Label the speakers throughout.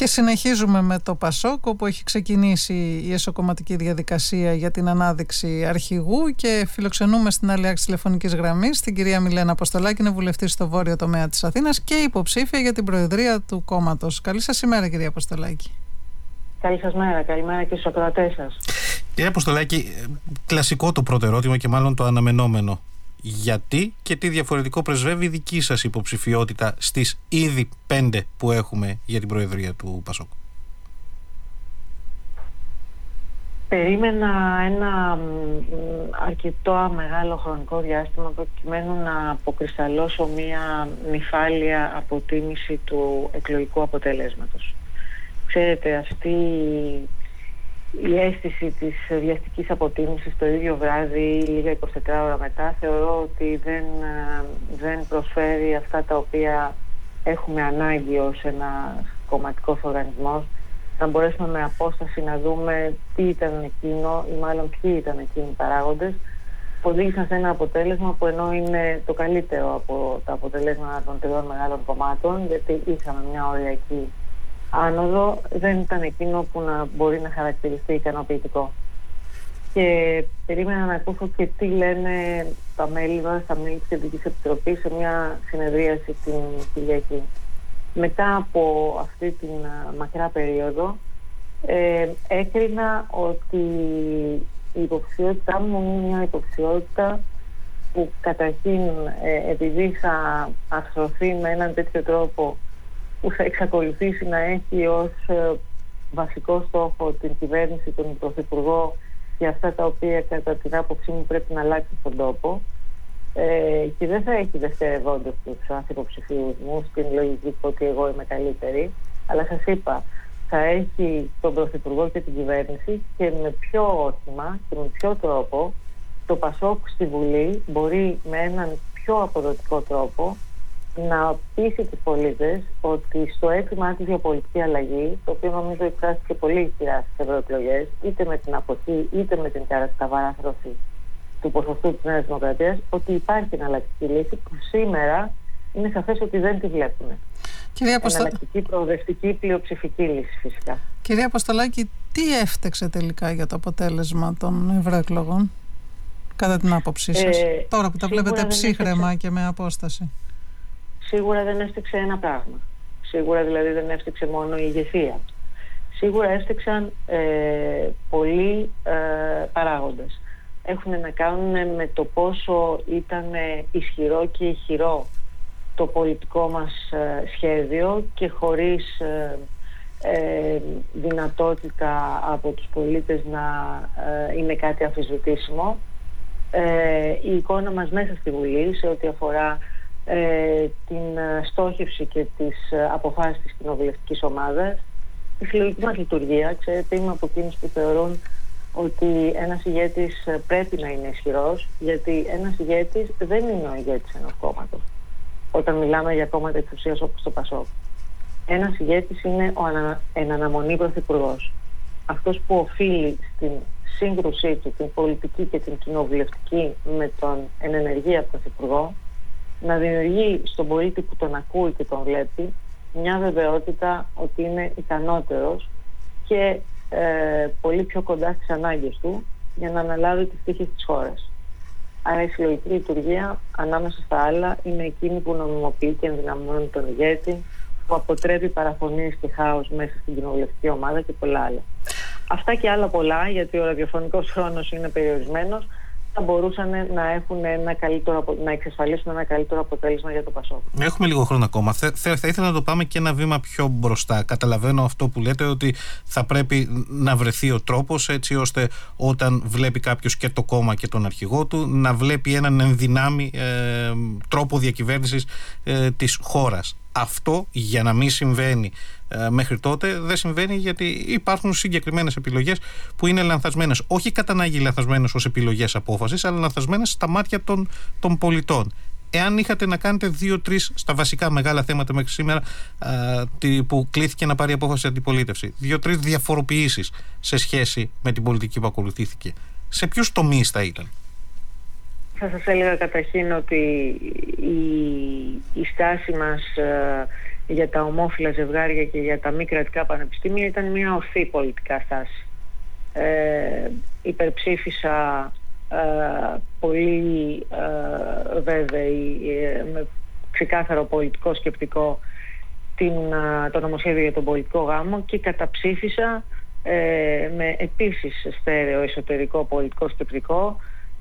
Speaker 1: Και συνεχίζουμε με το Πασόκ, όπου έχει ξεκινήσει η εσωκομματική διαδικασία για την ανάδειξη αρχηγού και φιλοξενούμε στην άλλη άκρη τηλεφωνικής γραμμής την κυρία Μιλένα Αποστολάκη, είναι βουλευτής στο βόρειο τομέα της Αθήνας και υποψήφια για την προεδρία του κόμματος. Καλή σας ημέρα, κυρία Αποστολάκη.
Speaker 2: Καλή σας μέρα, καλημέρα και στους ακροατές σας.
Speaker 3: Κυρία Αποστολάκη, κλασικό το πρώτο ερώτημα και μάλλον το αναμενόμενο. Γιατί και τι διαφορετικό πρεσβεύει η δική σας υποψηφιότητα στις ήδη 5 που έχουμε για την προεδρία του Πασόκ?
Speaker 2: Περίμενα ένα αρκετό μεγάλο χρονικό διάστημα προκειμένου να αποκρισταλώσω μία νυφάλια αποτίμηση του εκλογικού αποτελέσματος. Ξέρετε, αυτή η αίσθηση της βιαστικής αποτίμησης το ίδιο βράδυ, λίγα 24 ώρα μετά, θεωρώ ότι δεν προσφέρει αυτά τα οποία έχουμε ανάγκη ως ένα κομματικός οργανισμός, να μπορέσουμε με απόσταση να δούμε τι ήταν εκείνο ή μάλλον ποιοι ήταν εκείνοι οι παράγοντες που οδήγησαν σε ένα αποτέλεσμα που ενώ είναι το καλύτερο από τα αποτελέσματα των τριών μεγάλων κομμάτων, γιατί είχαμε μια οριακή άνοδο, δεν ήταν εκείνο που να μπορεί να χαρακτηριστεί ικανοποιητικό. Και περίμενα να ακούσω και τι λένε τα μέλη μας, τα μέλη της Κεντρικής Επιτροπής σε μια συνεδρίαση την Κυριακή. Μετά από αυτή την μακρά περίοδο έκρινα ότι η υποψηφιότητά μου είναι μια υποψηφιότητα που καταρχήν επειδή θα αρθρωθεί με έναν τέτοιο τρόπο που θα εξακολουθήσει να έχει ως βασικό στόχο την κυβέρνηση, τον Πρωθυπουργό και αυτά τα οποία κατά την άποψή μου πρέπει να αλλάξει στον τόπο, και δεν θα έχει δευτερευόντως τους ανθυποψηφίους μου στην λογική ότι εγώ είμαι καλύτερη, αλλά σας είπα, θα έχει τον Πρωθυπουργό και την κυβέρνηση και με ποιο όχημα και με ποιο τρόπο το Πασόκ στη Βουλή μπορεί με έναν πιο αποδοτικό τρόπο να πείσει τους πολίτες ότι στο αίτημά της για πολιτική αλλαγή, το οποίο νομίζω εκφράστηκε πολύ ισχυρά στις ευρωεκλογές, είτε με την αποχή είτε με την καταβαράθρωση του ποσοστού της Νέας Δημοκρατίας, ότι υπάρχει εναλλακτική λύση που σήμερα είναι σαφές ότι δεν τη βλέπουμε. Εναλλακτική, προοδευτική, πλειοψηφική λύση φυσικά.
Speaker 1: Κυρία Αποστολάκη, τι έφταξε τελικά για το αποτέλεσμα των ευρωεκλογών, κατά την άποψή σας, τώρα που τα βλέπετε ψύχραιμα και με απόσταση?
Speaker 2: Σίγουρα δεν έφτιαξε ένα πράγμα. Σίγουρα δηλαδή δεν έφτιαξε μόνο η ηγεσία. Σίγουρα έφτιαξαν πολλοί παράγοντες. Έχουν να κάνουν με το πόσο ήταν ισχυρό και ηχηρό το πολιτικό μας σχέδιο και χωρίς δυνατότητα από τους πολίτες να είναι κάτι αμφισβητήσιμο. Η εικόνα μας μέσα στη Βουλή σε ό,τι αφορά την στόχευση και τις αποφάσεις της κοινοβουλευτικής ομάδας, η συλλογική μας λειτουργία. Ξέρετε, είμαι από εκείνους που θεωρούν ότι ένας ηγέτης πρέπει να είναι ισχυρός, γιατί ένας ηγέτης δεν είναι ο ηγέτης ενός κόμματος. Όταν μιλάμε για κόμματα εξουσίας όπως το Πασόκ, ένας ηγέτης είναι εν αναμονή πρωθυπουργός. Αυτός που οφείλει στην σύγκρουσή του, την πολιτική και την κοινοβουλευτική, με τον εν ενεργεία πρωθυπουργό, να δημιουργεί στον πολίτη που τον ακούει και τον βλέπει μια βεβαιότητα ότι είναι ικανότερος και πολύ πιο κοντά στις ανάγκες του για να αναλάβει τις τύχες της χώρας. Άρα η συλλογική λειτουργία ανάμεσα στα άλλα είναι εκείνη που νομιμοποιεί και ενδυναμώνει τον ηγέτη, που αποτρέπει παραφωνίες και χάος μέσα στην κοινοβουλευτική ομάδα και πολλά άλλα. Αυτά και άλλα πολλά, γιατί ο ραδιοφωνικός χρόνος είναι περιορισμένος, θα μπορούσαν να εξασφαλίσουν ένα καλύτερο αποτέλεσμα για το Πασόκ.
Speaker 3: Έχουμε λίγο χρόνο ακόμα. Θα ήθελα να το πάμε και ένα βήμα πιο μπροστά. Καταλαβαίνω αυτό που λέτε, ότι θα πρέπει να βρεθεί ο τρόπος έτσι ώστε όταν βλέπει κάποιος και το κόμμα και τον αρχηγό του να βλέπει έναν ενδυνάμει τρόπο διακυβέρνησης της χώρας. Αυτό για να μην συμβαίνει μέχρι τότε δεν συμβαίνει, γιατί υπάρχουν συγκεκριμένες επιλογές που είναι λανθασμένες. Όχι κατά ανάγκη λανθασμένες ως επιλογές απόφασης, αλλά λανθασμένες στα μάτια των πολιτών. Εάν είχατε να κάνετε 2-3 στα βασικά μεγάλα θέματα μέχρι σήμερα που κλήθηκε να πάρει απόφαση η αντιπολίτευση, 2-3 διαφοροποιήσεις σε σχέση με την πολιτική που ακολουθήθηκε, σε ποιους τομείς θα ήταν?
Speaker 2: Θα σας έλεγα καταρχήν ότι η στάση μας για τα ομόφυλα ζευγάρια και για τα μη κρατικά πανεπιστήμια ήταν μια ορθή πολιτικά στάση. Υπερψήφισα πολύ βέβαιη, με ξεκάθαρο πολιτικό σκεπτικό το νομοσχέδιο για τον πολιτικό γάμο και καταψήφισα με επίσης στέρεο εσωτερικό πολιτικό σκεπτικό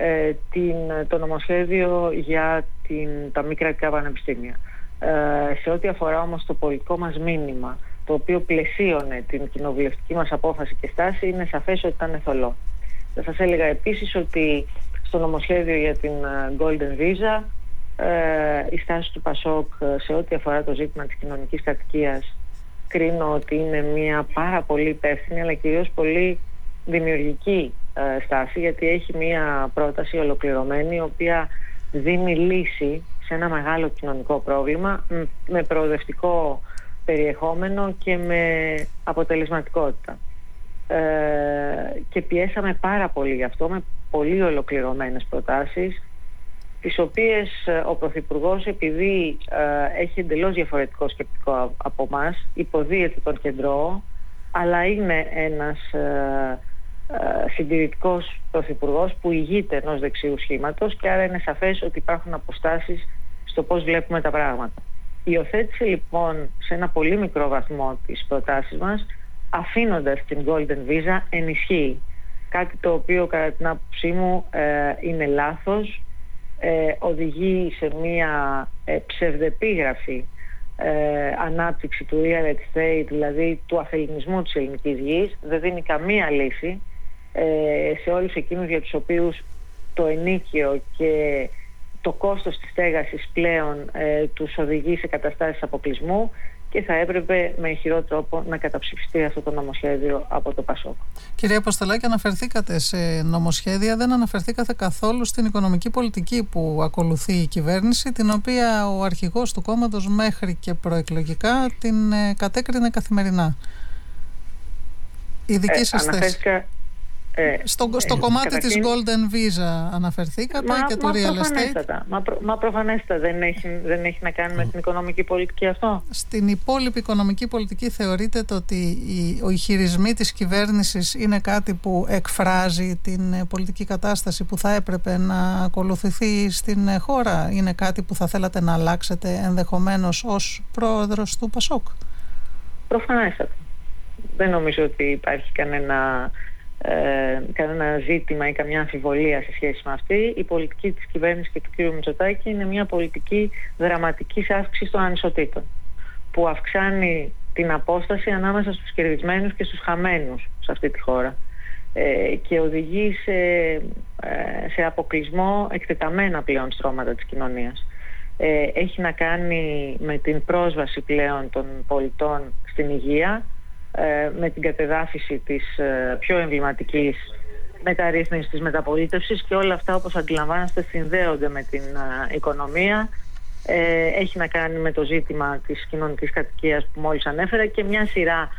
Speaker 2: το νομοσχέδιο για τα μη κρατικά πανεπιστήμια. Σε ό,τι αφορά όμως το πολιτικό μας μήνυμα, το οποίο πλαισίωνε την κοινοβουλευτική μας απόφαση και στάση, είναι σαφές ότι ήταν εθολό. Θα σας έλεγα επίσης ότι στο νομοσχέδιο για την Golden Visa η στάση του ΠΑΣΟΚ σε ό,τι αφορά το ζήτημα της κοινωνικής κατοικίας κρίνω ότι είναι μια πάρα πολύ υπεύθυνη αλλά κυρίως πολύ δημιουργική στάση, γιατί έχει μια πρόταση ολοκληρωμένη η οποία δίνει λύση σε ένα μεγάλο κοινωνικό πρόβλημα με προοδευτικό περιεχόμενο και με αποτελεσματικότητα. Και πιέσαμε πάρα πολύ γι' αυτό, με πολύ ολοκληρωμένες προτάσεις, τις οποίες ο Πρωθυπουργός, επειδή έχει εντελώς διαφορετικό σκεπτικό από εμάς, υποδίεται τον κεντρό, αλλά είναι ένας συντηρητικός Πρωθυπουργός που ηγείται ενός δεξιού σχήματος και άρα είναι σαφές ότι υπάρχουν αποστάσεις στο πώς βλέπουμε τα πράγματα. Υιοθέτησε λοιπόν σε ένα πολύ μικρό βαθμό τις προτάσεις μας, αφήνοντας την Golden Visa ενισχύει. Κάτι το οποίο κατά την άποψή μου είναι λάθος, οδηγεί σε μια ψευδεπίγραφη ανάπτυξη του real estate, δηλαδή του αθεληνισμού της ελληνικής γης, δεν δίνει καμία λύση σε όλους εκείνους για τους οποίους το ενοίκιο και το κόστος της στέγασης πλέον τους οδηγεί σε καταστάσεις αποκλεισμού και θα έπρεπε με ηχηρό τρόπο να καταψηφιστεί αυτό το νομοσχέδιο από το ΠΑΣΟΚ.
Speaker 1: Κυρία Αποστολάκη, αναφερθήκατε σε νομοσχέδια, δεν αναφερθήκατε καθόλου στην οικονομική πολιτική που ακολουθεί η κυβέρνηση, την οποία ο αρχηγός του κόμματος μέχρι και προεκλογικά την κατέκρινε καθημερινά. Η δική σας θέση? Στο κομμάτι της Golden Visa αναφερθήκατε και του real estate.
Speaker 2: Μα προφανέστατα δεν έχει να κάνει με την οικονομική πολιτική αυτό.
Speaker 1: Στην υπόλοιπη οικονομική πολιτική θεωρείτε ότι οι χειρισμοί της κυβέρνησης είναι κάτι που εκφράζει την πολιτική κατάσταση που θα έπρεπε να ακολουθηθεί στην χώρα? Είναι κάτι που θα θέλατε να αλλάξετε ενδεχομένως ως πρόεδρος του ΠΑΣΟΚ?
Speaker 2: Προφανέστατα. Δεν νομίζω ότι υπάρχει κανένα ζήτημα ή καμιά αμφιβολία σε σχέση με αυτή. Η πολιτική της κυβέρνησης και του κ. Μητσοτάκη είναι μια πολιτική δραματικής αύξησης των ανισοτήτων, που αυξάνει την απόσταση ανάμεσα στους κερδισμένους και στους χαμένους σε αυτή τη χώρα και οδηγεί σε αποκλεισμό εκτεταμένα πλέον στρώματα της κοινωνίας. Έχει να κάνει με την πρόσβαση πλέον των πολιτών στην υγεία, με την κατεδάφιση της πιο εμβληματικής μεταρρύθμισης της μεταπολίτευσης, και όλα αυτά, όπως αντιλαμβάνεστε, συνδέονται με την οικονομία. Έχει να κάνει με το ζήτημα της κοινωνικής κατοικίας που μόλις ανέφερα και μια σειρά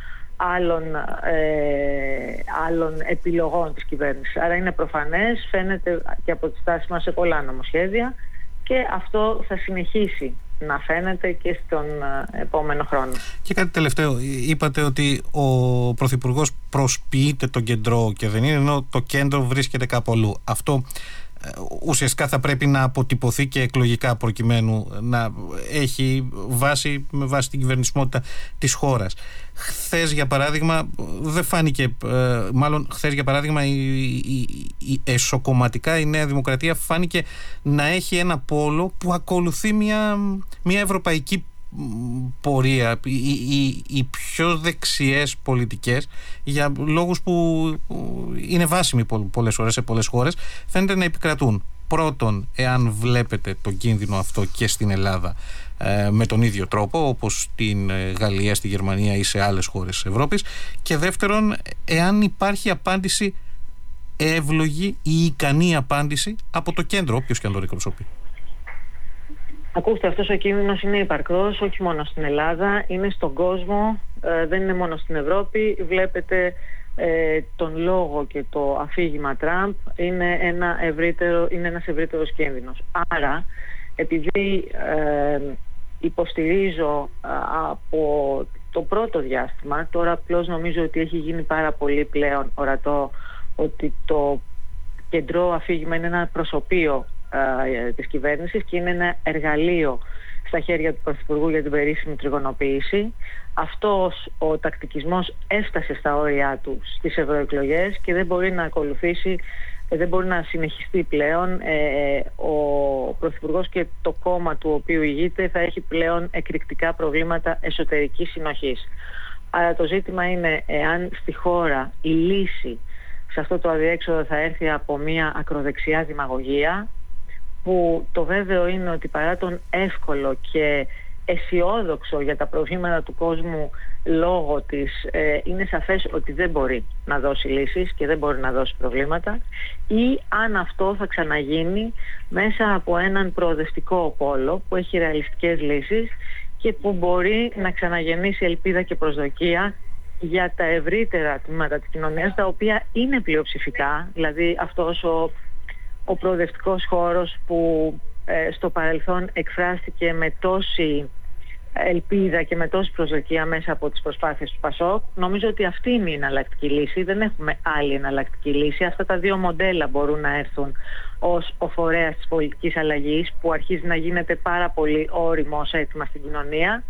Speaker 2: άλλων επιλογών της κυβέρνησης. Άρα είναι προφανές, φαίνεται και από τη στάση μας σε πολλά νομοσχέδια, και αυτό θα συνεχίσει να φαίνεται και στον επόμενο χρόνο. Και
Speaker 3: κάτι τελευταίο, είπατε ότι ο Πρωθυπουργός προσποιείται τον κεντρό και δεν είναι, ενώ το κέντρο βρίσκεται κάπου αλλού. Αυτό ουσιαστικά θα πρέπει να αποτυπωθεί και εκλογικά, προκειμένου να έχει με βάση την κυβερνησιμότητα της χώρας. Χθες για παράδειγμα δεν φάνηκε, χθες για παράδειγμα η εσωκομματικά η Νέα Δημοκρατία φάνηκε να έχει ένα πόλο που ακολουθεί μια ευρωπαϊκή πορεία. Οι πιο δεξιές πολιτικές, για λόγους που είναι βάσιμοι πολλές φορές σε πολλές χώρες, φαίνεται να επικρατούν. Πρώτον, εάν βλέπετε τον κίνδυνο αυτό και στην Ελλάδα με τον ίδιο τρόπο όπως στην Γαλλία, στη Γερμανία ή σε άλλες χώρες της Ευρώπης, και δεύτερον, εάν υπάρχει απάντηση εύλογη ή ικανή απάντηση από το κέντρο, όποιος και αν το εκπροσωπεί.
Speaker 2: Ακούστε, αυτός ο κίνδυνος είναι υπαρκτός, όχι μόνο στην Ελλάδα, είναι στον κόσμο, δεν είναι μόνο στην Ευρώπη. Βλέπετε τον λόγο και το αφήγημα Τραμπ είναι ένας ευρύτερος κίνδυνος. Άρα, επειδή υποστηρίζω από το πρώτο διάστημα. Τώρα απλώς νομίζω ότι έχει γίνει πάρα πολύ πλέον ορατό ότι το κεντρό αφήγημα είναι ένα προσωπείο της κυβέρνησης και είναι ένα εργαλείο στα χέρια του Πρωθυπουργού για την περίφημη τριγωνοποίηση. Αυτός ο τακτικισμός έφτασε στα όρια του στις ευρωεκλογές και δεν μπορεί να ακολουθήσει, δεν μπορεί να συνεχιστεί πλέον. Ο Πρωθυπουργός και το κόμμα του οποίου ηγείται θα έχει πλέον εκρηκτικά προβλήματα εσωτερικής συνοχής. Άρα το ζήτημα είναι εάν στη χώρα η λύση σε αυτό το αδιέξοδο θα έρθει από μια ακροδεξιά δημαγωγία, που το βέβαιο είναι ότι παρά τον εύκολο και αισιόδοξο για τα προβλήματα του κόσμου λόγο της, είναι σαφές ότι δεν μπορεί να δώσει λύσεις και δεν μπορεί να δώσει προβλήματα, ή αν αυτό θα ξαναγίνει μέσα από έναν προοδευτικό πόλο που έχει ρεαλιστικές λύσεις και που μπορεί να ξαναγεννήσει ελπίδα και προσδοκία για τα ευρύτερα τμήματα της κοινωνίας, τα οποία είναι πλειοψηφικά, δηλαδή αυτός ο προοδευτικός χώρος που στο παρελθόν εκφράστηκε με τόση ελπίδα και με τόση προσδοκία μέσα από τις προσπάθειες του ΠΑΣΟΚ. Νομίζω ότι αυτή είναι η εναλλακτική λύση, δεν έχουμε άλλη εναλλακτική λύση. Αυτά τα δύο μοντέλα μπορούν να έρθουν ως ο φορέας της πολιτικής αλλαγής που αρχίζει να γίνεται πάρα πολύ όριμο ως αίτημα στην κοινωνία.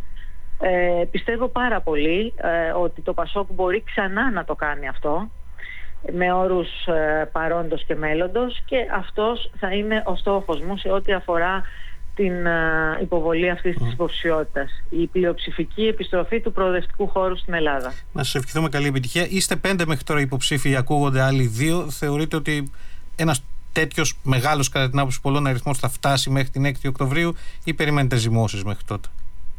Speaker 2: Πιστεύω πάρα πολύ ότι το ΠΑΣΟΚ μπορεί ξανά να το κάνει αυτό με όρους παρόντος και μέλλοντος, και αυτός θα είναι ο στόχος μου σε ό,τι αφορά την υποβολή αυτής της υποψηφιότητας. Η πλειοψηφική επιστροφή του προοδευτικού χώρου στην Ελλάδα. Να
Speaker 3: σας ευχηθούμε καλή επιτυχία. Είστε 5 μέχρι τώρα υποψήφοι, ακούγονται άλλοι 2. Θεωρείτε ότι ένας τέτοιος μεγάλος, κατά την άποψη πολλών, αριθμός θα φτάσει μέχρι την 6η Οκτωβρίου ή περιμένετε ζυμώσεις μέχρι τότε?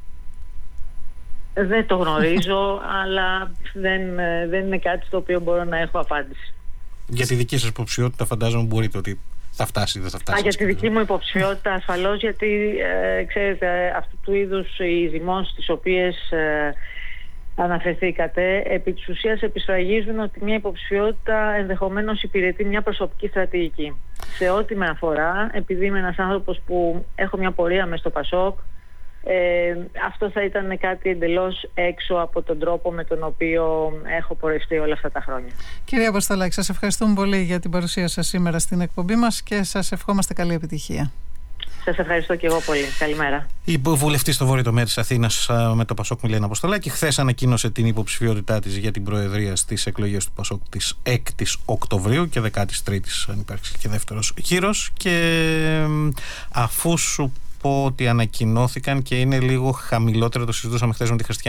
Speaker 2: Δεν το γνωρίζω, αλλά δεν είναι κάτι στο οποίο μπορώ να έχω απάντηση.
Speaker 3: Για τη δική σας υποψηφιότητα φαντάζομαι μπορείτε ότι θα φτάσει ή δεν θα φτάσει?
Speaker 2: Για τη δική μου υποψηφιότητα ασφαλώς, γιατί ξέρετε, αυτού του είδους οι ζυμώσεις τις οποίες αναφερθήκατε επί της ουσίας επισφραγίζουν ότι μια υποψηφιότητα ενδεχομένως υπηρετεί μια προσωπική στρατηγική. Σε ό,τι με αφορά, επειδή είμαι ένας άνθρωπος που έχω μια πορεία μες στο ΠΑΣΟΚ, αυτό θα ήταν κάτι εντελώς έξω από τον τρόπο με τον οποίο έχω πορευτεί όλα αυτά τα χρόνια.
Speaker 1: Κυρία Αποστολάκη, σας ευχαριστούμε πολύ για την παρουσία σας σήμερα στην εκπομπή μας και σας ευχόμαστε καλή επιτυχία.
Speaker 2: Σας ευχαριστώ και εγώ πολύ. Καλημέρα.
Speaker 3: Η βουλευτής στο βόρειο τομέα της Αθήνας με το ΠΑΣΟΚ, Μιλένα Αποστολάκη, χθες ανακοίνωσε την υποψηφιότητά της για την προεδρία στις εκλογές του ΠΑΣΟΚ της 6ης Οκτωβρίου και 13ης, αν υπάρξει και δεύτερος γύρος. Και αφού σου πω ότι ανακοινώθηκαν και είναι λίγο χαμηλότερο, το συζητούσαμε χθες με τη Χριστιανή